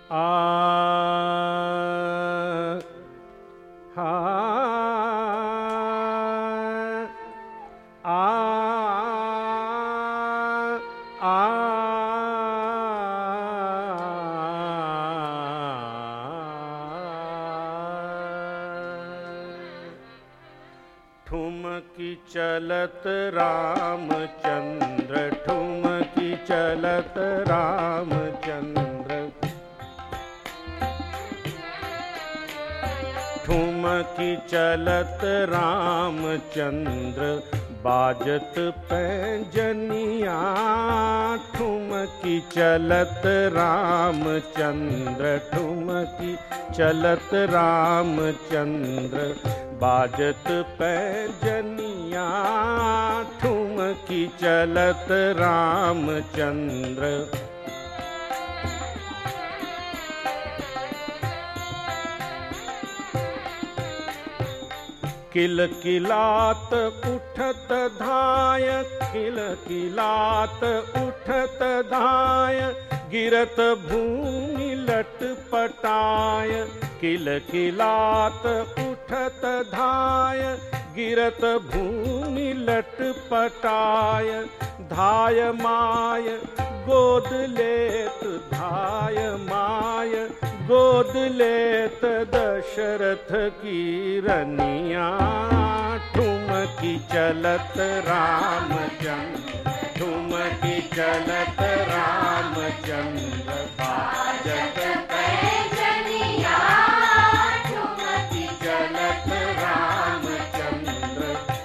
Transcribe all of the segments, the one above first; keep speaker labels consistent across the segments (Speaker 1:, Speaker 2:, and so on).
Speaker 1: आ हा आ आ ठुमकी चलत रामचंद्र, ठुमकी चलत रामचंद्र, ठुमकी चलत रामचंद्र, बाजत पैंजनिया। ठुमकी चलत रामचंद्र, ठुमकी चलत रामचंद्र, बाजत पैंजनिया। ठुमकी चलत रामचंद्र, किलकिलात उठत धाय, किलकिलात उठत धाय, गिरत भूमि लटपटाय। किलकिलात उठत धाय, गिरत भूमि लटपटाय। धाय माय गोद लेत, धाय माय गोद लेत दशरथ की रनिया। ठुमकी चलत रामचंद्र, ठुमकी चलत रामचंद्र, बाजत पैंजनिया। ठुमकी चलत रामचंद्र,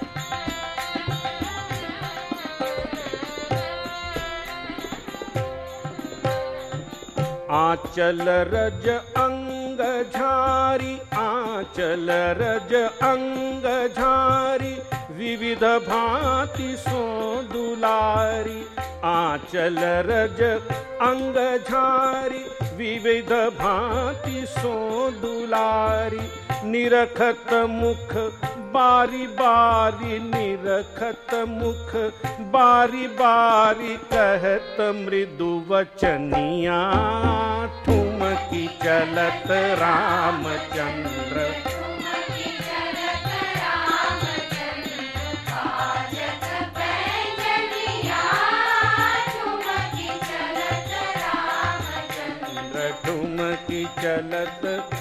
Speaker 1: आंचल रज अंग झारी, आंचल रज अंग झारी, विविध भांति सो दुलारी। आंचल रज अंग झारी, विविध भांति सो दुलारी। निरखत मुख बारी बारी, निरखत मुख बारी बारी, कहत मृदु वचनिया। ठुमकी चलत रामचंद्र, ठुमकी चलत रामचंद्र, बाजत पैंजनिया। ठुमकी चलत रामचंद्र, ठुमकी चलत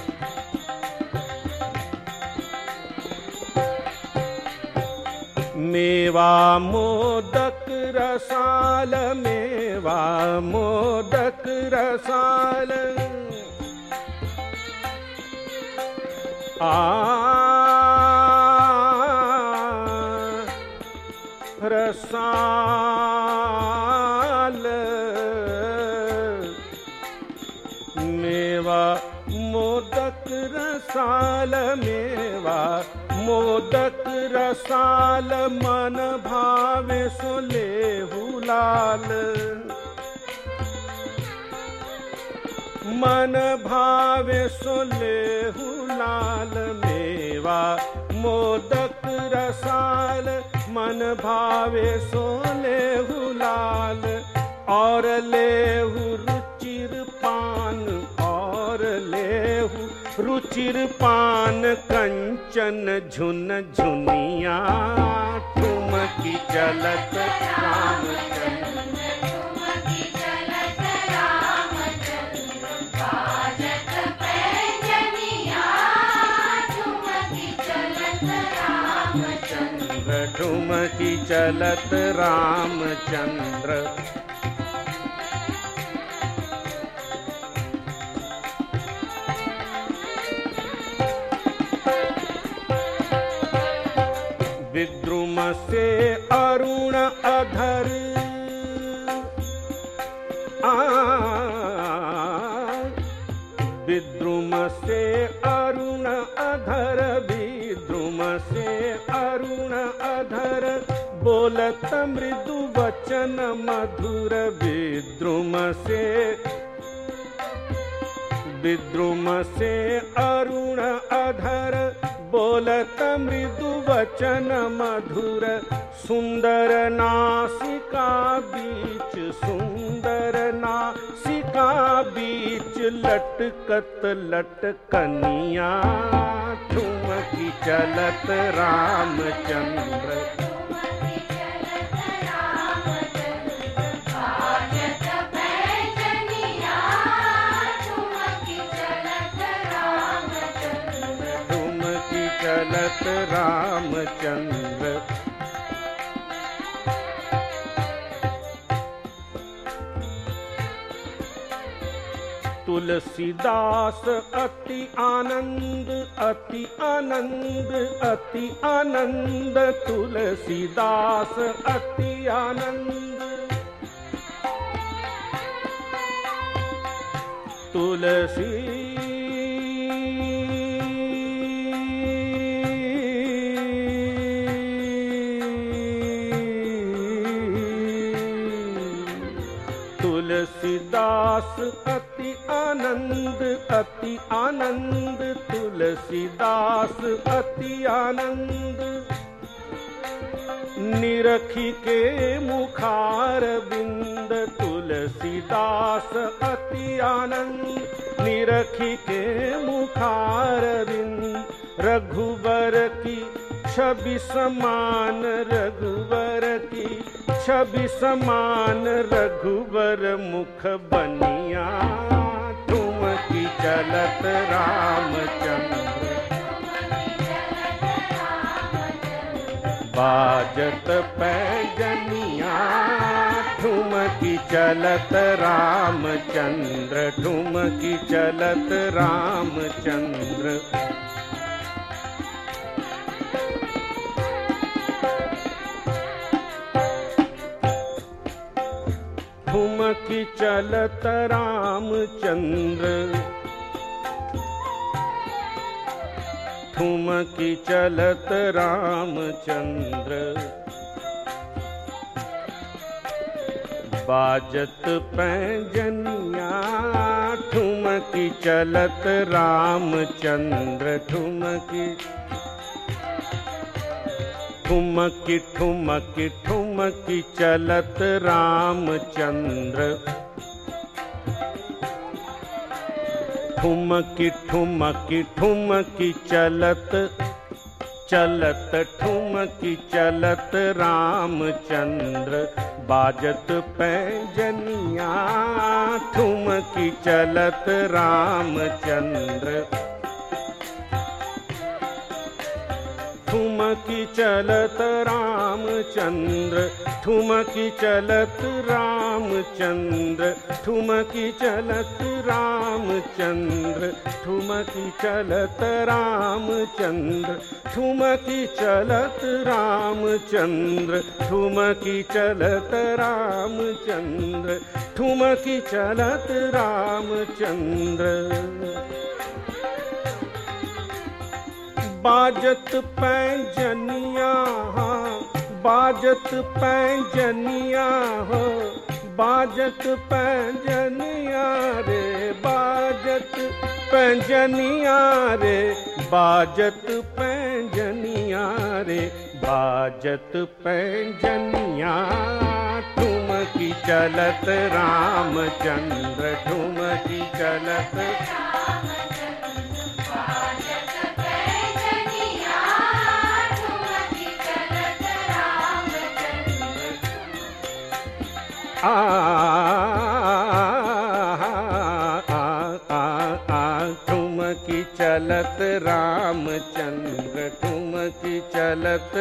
Speaker 1: मेवा मोदक रसाल, मेवा मोदक रसाल। रसाल मेवा मोदक रसाल, मेवा मोदक रसाल। मन भावे सो लेहु लाल, मन भावे सो लेहु लाल। मेवा मोदक रसाल, मन भावे सो लेहु लाल। और लेहु रुचिर पान, और लेहु रुचिर पान, कंचन झुन झुनिया। ठुमकी चलत रामचंद्र, ठुमकी चलत रामचंद्र, बाजत पैंजनिया। ठुमकी चलत रामचंद्र, ठुमकी चलत रामचंद्र। विद्रुम से अरुण अधर, विद्रुम से अरुण अधर, विद्रुम से अरुण अधर। बोलत मृदु वचन मधुर, विद्रुम से, विद्रुम से अरुण अधर। बोलत मृदु वचन मधुर, सुंदर नासिका बीच, सुंदर नासिका बीच, लटकत लटकनिया, ठुमकी चलत रामचंद्र। चलत रामचंद्र। तुलसीदास अति आनंद, अति आनंद, अति आनंद, तुलसीदास अति आनंद। तुलसी तुलसीदास अति आनंद, अति आनंद, तुलसीदास अति आनंद। निरखी के मुखार बिंद, तुलसीदास अति आनंद, निरखी के मुखार बिंद। रघुवर की छवि समान, रघुवर की छवि समान, रघुवर मुख बनिया, ठुमकी चलत रामचंद्र। बाजत पैजनिया, ठुमकी चलत रामचंद्र, ठुमकी चलत रामचंद्र। ठुमकी चलत रामचंद्र, ठुमकी चलत रामचंद्र। बाजत पैजनिया, ठुमकी चलत रामचंद्र, ठुमकी ठुमकी ठुमकी ठुमकी चलत रामचंद्र। ठुमकी ठुमकी ठुमकी चलत चलत, ठुमकी चलत रामचंद्र। बाजत पैजनिया, ठुमकी चलत रामचंद्र। ठुमकी चलत रामचंद्र, ठुमकी चलत रामचंद्र, ठुमकी चलत रामचंद्र, ठुमकी चलत रामचंद्र, ठुमकी चलत रामचंद्र, ठुमकी चलत रामचंद्र, ठुमकी चलत रामचंद्र। बाजत पैजनिया, बाजत पैजनिया हो, बाजत पैजनिया रे, बाजत पैजनिया रे, बाजत पैजनिया रे, बाजत पैजनिया। ठुमकी चलत रामचंद्र, ठुमकी चलत ठुमकी चलत रामचंद्र, ठुमकी चलत,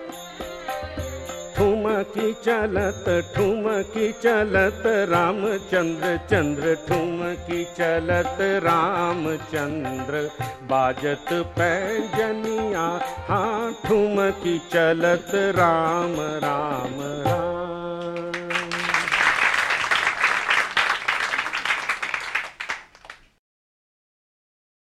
Speaker 1: ठुमकी चलत, ठुमकी चलत रामचंद्र चंद्र, ठुमकी चलत रामचंद्र। बाजत पैजनिया, हाँ ठुमकी चलत राम राम राम।